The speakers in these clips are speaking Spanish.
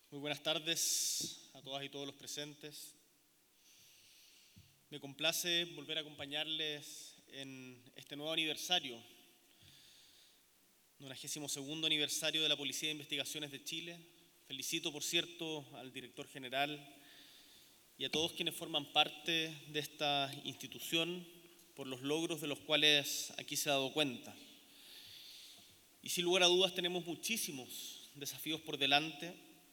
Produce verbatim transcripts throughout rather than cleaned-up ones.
Muy buenas tardes a todas y todos los presentes. Me complace volver a acompañarles en este nuevo aniversario, nonagésimo segundo aniversario de la Policía de Investigaciones de Chile. Felicito, por cierto, al director general y a todos quienes forman parte de esta institución por los logros de los cuales aquí se ha dado cuenta. Y sin lugar a dudas tenemos muchísimos desafíos por delante.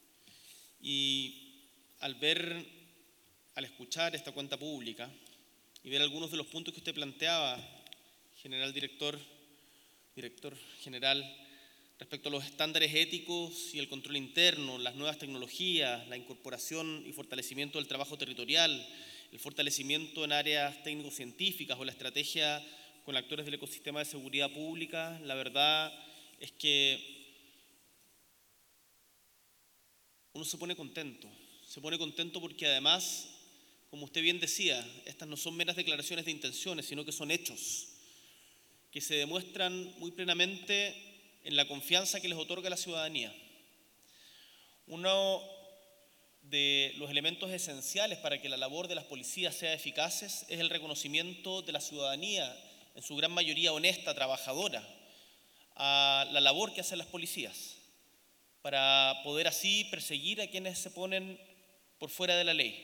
Y al ver, al escuchar esta cuenta pública y ver algunos de los puntos que usted planteaba, general director, director general, respecto a los estándares éticos y el control interno, las nuevas tecnologías, la incorporación y fortalecimiento del trabajo territorial, el fortalecimiento en áreas técnico-científicas o la estrategia con actores del ecosistema de seguridad pública, la verdad es que uno se pone contento, se pone contento porque además, como usted bien decía, estas no son meras declaraciones de intenciones, sino que son hechos que se demuestran muy plenamente en la confianza que les otorga la ciudadanía. Uno de los elementos esenciales para que la labor de las policías sea eficaz es el reconocimiento de la ciudadanía, en su gran mayoría honesta, trabajadora, a la labor que hacen las policías, para poder así perseguir a quienes se ponen por fuera de la ley.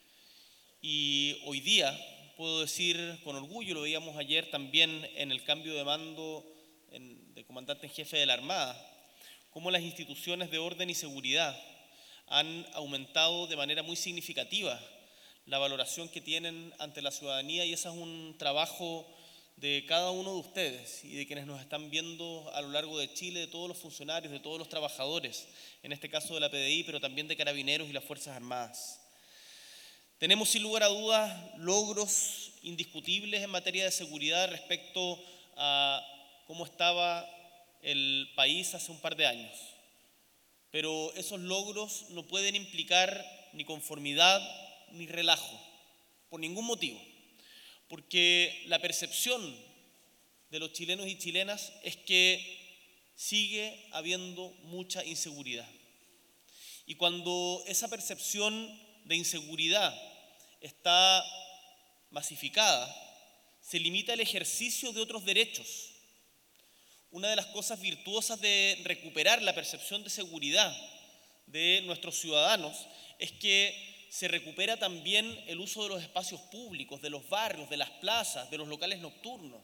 Y hoy día puedo decir con orgullo, lo veíamos ayer también en el cambio de mando en, de comandante en jefe de la Armada, cómo las instituciones de orden y seguridad han aumentado de manera muy significativa la valoración que tienen ante la ciudadanía, y ese es un trabajo de cada uno de ustedes y de quienes nos están viendo a lo largo de Chile, de todos los funcionarios, de todos los trabajadores, en este caso de la P D I, pero también de Carabineros y las Fuerzas Armadas. Tenemos sin lugar a dudas logros indiscutibles en materia de seguridad respecto a cómo estaba el país hace un par de años, pero esos logros no pueden implicar ni conformidad ni relajo, por ningún motivo. Porque la percepción de los chilenos y chilenas es que sigue habiendo mucha inseguridad. Y cuando esa percepción de inseguridad está masificada, se limita el ejercicio de otros derechos. Una de las cosas virtuosas de recuperar la percepción de seguridad de nuestros ciudadanos es que se recupera también el uso de los espacios públicos, de los barrios, de las plazas, de los locales nocturnos.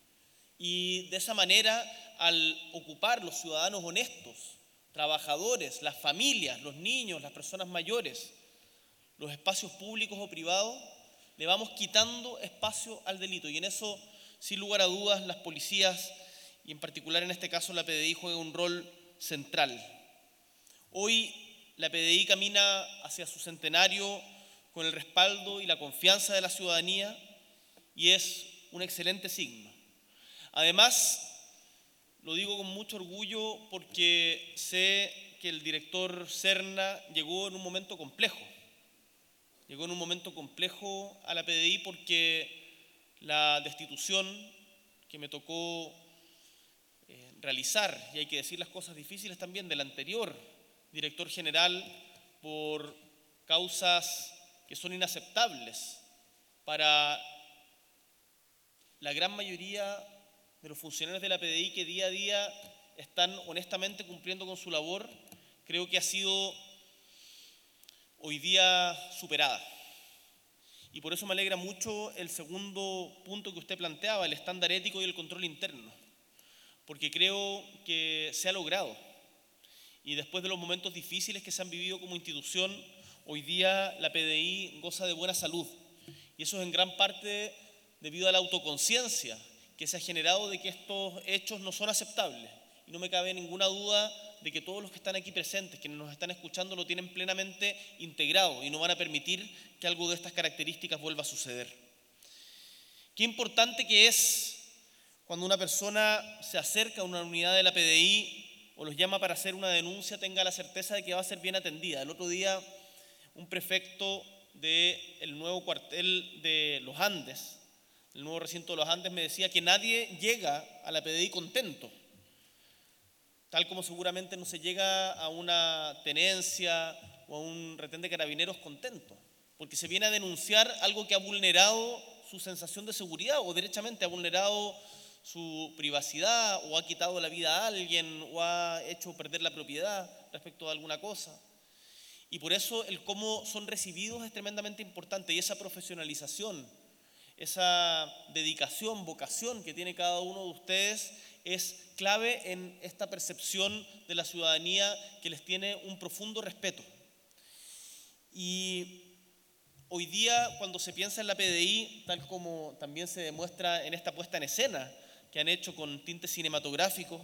Y de esa manera, al ocupar los ciudadanos honestos, trabajadores, las familias, los niños, las personas mayores, los espacios públicos o privados, le vamos quitando espacio al delito. Y en eso, sin lugar a dudas, las policías, y en particular en este caso la P D I, juega un rol central. Hoy la P D I camina hacia su centenario con el respaldo y la confianza de la ciudadanía, y es un excelente signo. Además, lo digo con mucho orgullo porque sé que el director Serna llegó en un momento complejo. Llegó en un momento complejo a la P D I porque la destitución que me tocó eh, realizar, y hay que decir las cosas difíciles también, del anterior director general, por causas que son inaceptables para la gran mayoría de los funcionarios de la P D I que día a día están honestamente cumpliendo con su labor, creo que ha sido hoy día superada. Y por eso me alegra mucho el segundo punto que usted planteaba, el estándar ético y el control interno, porque creo que se ha logrado. Y después de los momentos difíciles que se han vivido como institución, hoy día la P D I goza de buena salud. Y eso es en gran parte debido a la autoconciencia que se ha generado de que estos hechos no son aceptables. Y no me cabe ninguna duda de que todos los que están aquí presentes, quienes nos están escuchando, lo tienen plenamente integrado y no van a permitir que algo de estas características vuelva a suceder. Qué importante que es cuando una persona se acerca a una unidad de la P D I o los llama para hacer una denuncia, tenga la certeza de que va a ser bien atendida. El otro día, un prefecto del nuevo cuartel de Los Andes, el nuevo recinto de Los Andes, me decía que nadie llega a la P D I contento. tal como seguramente no se llega a una tenencia o a un retén de carabineros contento, porque se viene a denunciar algo que ha vulnerado su sensación de seguridad o derechamente ha vulnerado su privacidad o ha quitado la vida a alguien o ha hecho perder la propiedad respecto a alguna cosa. Y por eso el cómo son recibidos es tremendamente importante, y esa profesionalización, esa dedicación, vocación que tiene cada uno de ustedes es clave en esta percepción de la ciudadanía que les tiene un profundo respeto. Y hoy día, cuando se piensa en la P D I, tal como también se demuestra en esta puesta en escena que han hecho con tintes cinematográficos,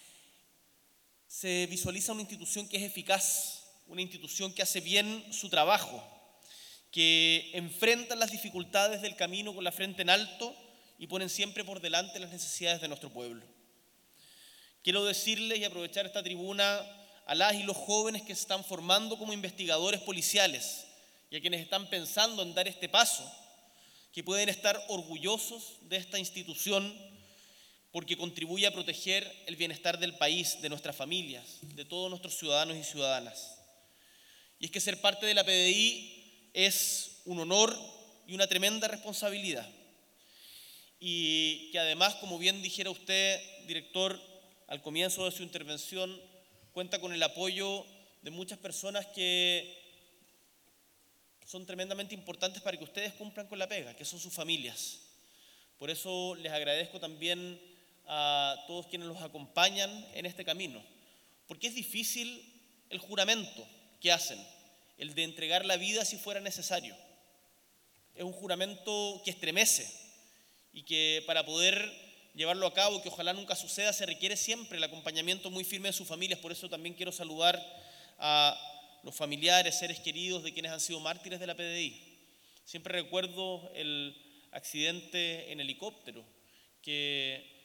se visualiza una institución que es eficaz, una institución que hace bien su trabajo, que enfrenta las dificultades del camino con la frente en alto y ponen siempre por delante las necesidades de nuestro pueblo. Quiero decirles y aprovechar esta tribuna a las y los jóvenes que se están formando como investigadores policiales y a quienes están pensando en dar este paso, que pueden estar orgullosos de esta institución porque contribuye a proteger el bienestar del país, de nuestras familias, de todos nuestros ciudadanos y ciudadanas. Y es que ser parte de la P D I es un honor y una tremenda responsabilidad. Y que además, como bien dijera usted, director, al comienzo de su intervención, cuenta con el apoyo de muchas personas que son tremendamente importantes para que ustedes cumplan con la pega, que son sus familias. Por eso les agradezco también a todos quienes los acompañan en este camino, porque es difícil el juramento que hacen, el de entregar la vida si fuera necesario. Es un juramento que estremece y que para poder llevarlo a cabo, que ojalá nunca suceda, se requiere siempre el acompañamiento muy firme de sus familias. Por eso también quiero saludar a los familiares, seres queridos de quienes han sido mártires de la P D I. Siempre recuerdo el accidente en helicóptero que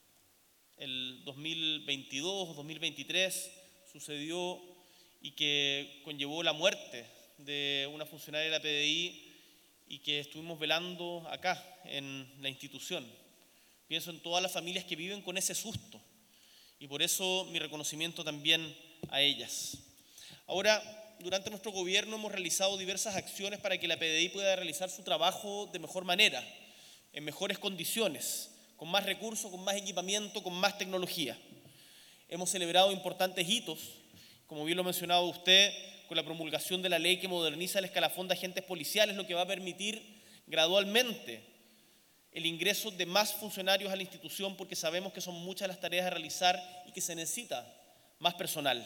el dos mil veintidós, dos mil veintitrés sucedió y que conllevó la muerte de una funcionaria de la P D I y que estuvimos velando acá en la institución. Pienso en todas las familias que viven con ese susto y por eso mi reconocimiento también a ellas. Ahora, durante nuestro gobierno hemos realizado diversas acciones para que la P D I pueda realizar su trabajo de mejor manera, en mejores condiciones, con más recursos, con más equipamiento, con más tecnología. Hemos celebrado importantes hitos, como bien lo mencionaba usted, con la promulgación de la ley que moderniza el escalafón de agentes policiales, lo que va a permitir gradualmente el ingreso de más funcionarios a la institución, porque sabemos que son muchas las tareas a realizar y que se necesita más personal.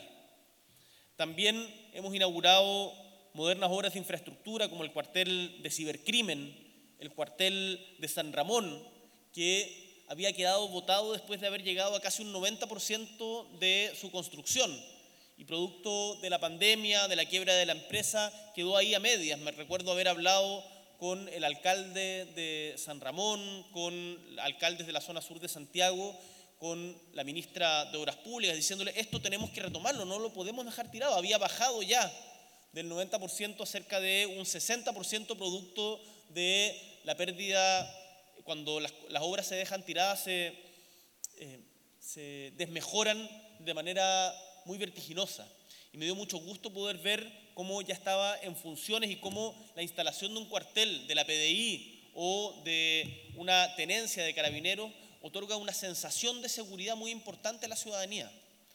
También hemos inaugurado modernas obras de infraestructura como el cuartel de cibercrimen, el cuartel de San Ramón, que había quedado botado después de haber llegado a casi un noventa por ciento de su construcción y producto de la pandemia, de la quiebra de la empresa, quedó ahí a medias. Me recuerdo haber hablado con el alcalde de San Ramón, con alcaldes de la zona sur de Santiago, con la ministra de Obras Públicas, diciéndole esto tenemos que retomarlo, no lo podemos dejar tirado. Había bajado ya del noventa por ciento a cerca de un sesenta por ciento producto de la pérdida. Cuando las, las obras se dejan tiradas se, eh, se desmejoran de manera muy vertiginosa. Y me dio mucho gusto poder ver cómo ya estaba en funciones y cómo la instalación de un cuartel de la P D I o de una tenencia de carabineros otorga una sensación de seguridad muy importante a la ciudadanía.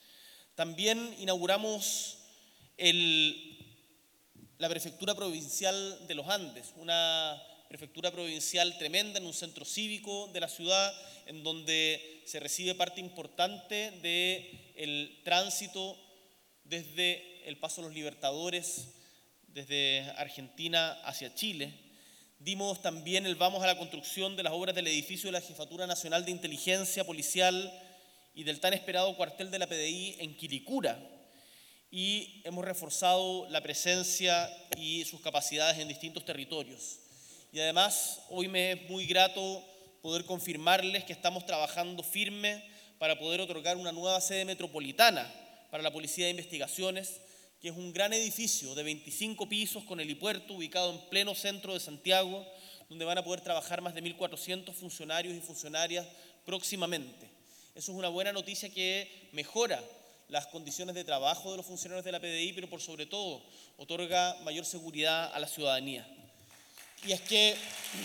También inauguramos el, la Prefectura Provincial de los Andes, una prefectura provincial tremenda en un centro cívico de la ciudad, en donde se recibe parte importante del tránsito desde el Paso de los Libertadores, desde Argentina hacia Chile. Dimos también el vamos a la construcción de las obras del edificio de la Jefatura Nacional de Inteligencia Policial y del tan esperado cuartel de la P D I en Quilicura. Y hemos reforzado la presencia y sus capacidades en distintos territorios. Y además, hoy me es muy grato poder confirmarles que estamos trabajando firme para poder otorgar una nueva sede metropolitana para la Policía de Investigaciones, que es un gran edificio de veinticinco pisos con helipuerto ubicado en pleno centro de Santiago, donde van a poder trabajar más de mil cuatrocientos funcionarios y funcionarias próximamente. Eso es una buena noticia que mejora las condiciones de trabajo de los funcionarios de la P D I, pero por sobre todo otorga mayor seguridad a la ciudadanía. Y es que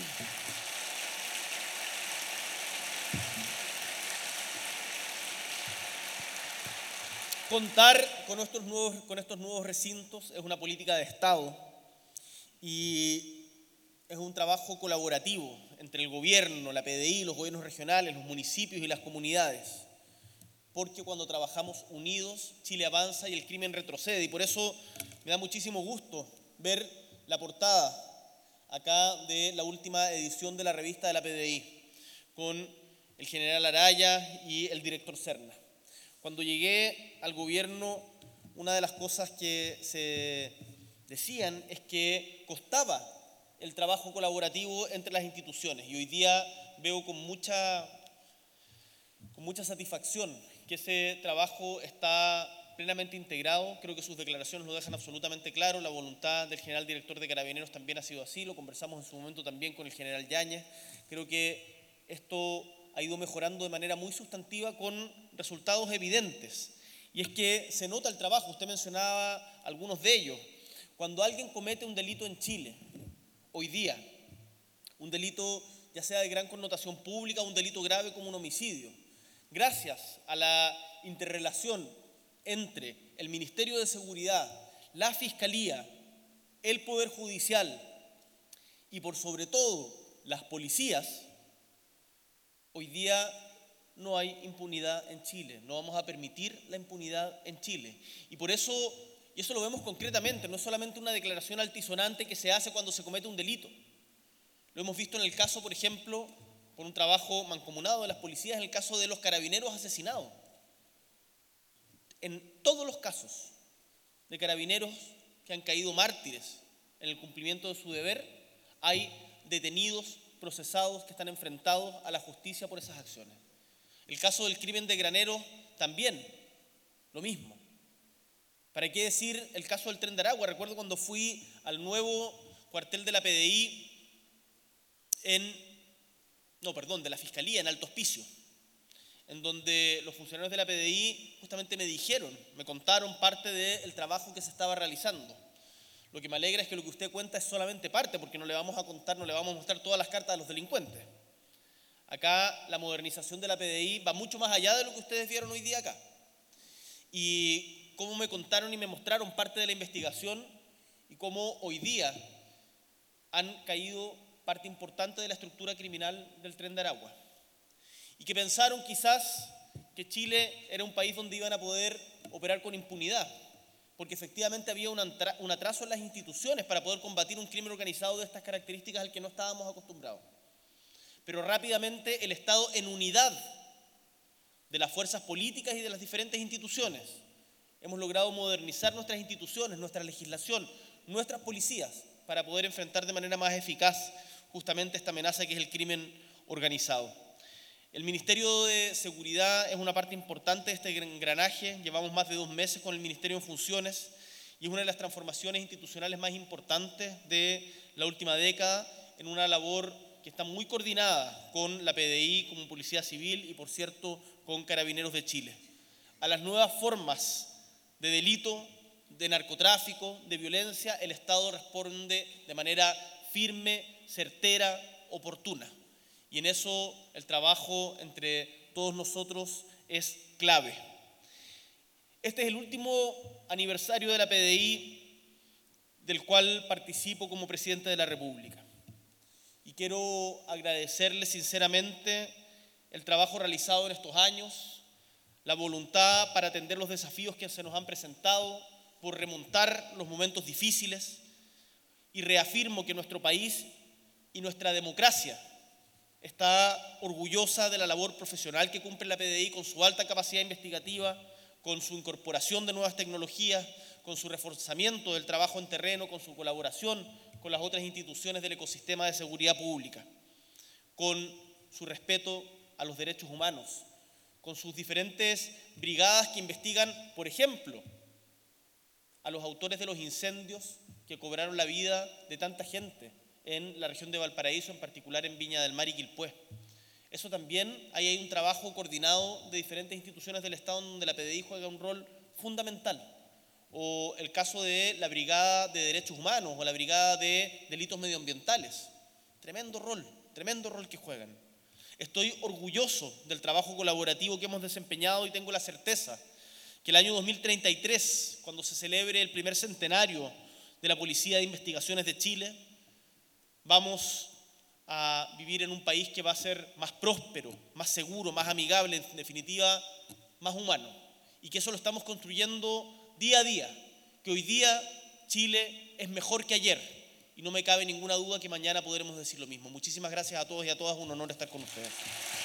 contar con estos nuevos, con estos nuevos recintos es una política de Estado y es un trabajo colaborativo entre el gobierno, la P D I, los gobiernos regionales, los municipios y las comunidades. Porque cuando trabajamos unidos, Chile avanza y el crimen retrocede. Y por eso me da muchísimo gusto ver la portada acá de la última edición de la revista de la P D I, con el general Araya y el director Serna. Cuando llegué al gobierno, una de las cosas que se decían es que costaba el trabajo colaborativo entre las instituciones. Y hoy día veo con mucha, con mucha satisfacción que ese trabajo está plenamente integrado. Creo que sus declaraciones lo dejan absolutamente claro. La voluntad del general director de Carabineros también ha sido así. Lo conversamos en su momento también con el general Yáñez. Creo que esto ha ido mejorando de manera muy sustantiva con resultados evidentes. Y es que se nota el trabajo. Usted mencionaba algunos de ellos. Cuando alguien comete un delito en Chile, hoy día, un delito ya sea de gran connotación pública, un delito grave como un homicidio, gracias a la interrelación entre el Ministerio de Seguridad, la Fiscalía, el Poder Judicial y por sobre todo las policías, hoy día no hay impunidad en Chile. No vamos a permitir la impunidad en Chile. Y por eso, y eso lo vemos concretamente, no es solamente una declaración altisonante que se hace cuando se comete un delito. Lo hemos visto en el caso, por ejemplo, por un trabajo mancomunado de las policías, en el caso de los carabineros asesinados. En todos los casos de carabineros que han caído mártires en el cumplimiento de su deber, hay detenidos, procesados, que están enfrentados a la justicia por esas acciones. El caso del crimen de Graneros también, lo mismo. ¿Para qué decir el caso del Tren de Aragua? Recuerdo cuando fui al nuevo cuartel de la P D I en no, perdón, de la Fiscalía en Alto Hospicio, en donde los funcionarios de la P D I justamente me dijeron, me contaron parte del trabajo que se estaba realizando. Lo que me alegra es que lo que usted cuenta es solamente parte, porque no le vamos a contar, no le vamos a mostrar todas las cartas de los delincuentes. Acá la modernización de la P D I va mucho más allá de lo que ustedes vieron hoy día acá. Y cómo me contaron y me mostraron parte de la investigación y cómo hoy día han caído parte importante de la estructura criminal del Tren de Aragua. Y que pensaron quizás que Chile era un país donde iban a poder operar con impunidad, porque efectivamente había un atraso en las instituciones para poder combatir un crimen organizado de estas características al que no estábamos acostumbrados. Pero rápidamente el Estado, en unidad de las fuerzas políticas y de las diferentes instituciones, hemos logrado modernizar nuestras instituciones, nuestra legislación, nuestras policías, para poder enfrentar de manera más eficaz justamente esta amenaza que es el crimen organizado. El Ministerio de Seguridad es una parte importante de este engranaje. Llevamos más de dos meses con el Ministerio en funciones y es una de las transformaciones institucionales más importantes de la última década, en una labor que está muy coordinada con la P D I, como Policía Civil y, por cierto, con Carabineros de Chile. A las nuevas formas de delito, de narcotráfico, de violencia, el Estado responde de manera firme, certera, oportuna. Y en eso el trabajo entre todos nosotros es clave. Este es el último aniversario de la P D I del cual participo como presidente de la República. Y quiero agradecerle sinceramente el trabajo realizado en estos años, la voluntad para atender los desafíos que se nos han presentado, por remontar los momentos difíciles, y reafirmo que nuestro país y nuestra democracia está orgullosa de la labor profesional que cumple la P D I con su alta capacidad investigativa, con su incorporación de nuevas tecnologías, con su reforzamiento del trabajo en terreno, con su colaboración con las otras instituciones del ecosistema de seguridad pública, con su respeto a los derechos humanos, con sus diferentes brigadas que investigan, por ejemplo, a los autores de los incendios que cobraron la vida de tanta gente en la región de Valparaíso, en particular en Viña del Mar y Quilpué. Eso también, ahí hay un trabajo coordinado de diferentes instituciones del Estado donde la P D I juega un rol fundamental. O el caso de la Brigada de Derechos Humanos o la Brigada de Delitos Medioambientales. Tremendo rol, tremendo rol que juegan. Estoy orgulloso del trabajo colaborativo que hemos desempeñado y tengo la certeza que el año dos mil treinta y tres, cuando se celebre el primer centenario de la Policía de Investigaciones de Chile, vamos a vivir en un país que va a ser más próspero, más seguro, más amigable, en definitiva, más humano. Y que eso lo estamos construyendo día a día, que hoy día Chile es mejor que ayer y no me cabe ninguna duda que mañana podremos decir lo mismo. Muchísimas gracias a todos y a todas, un honor estar con ustedes.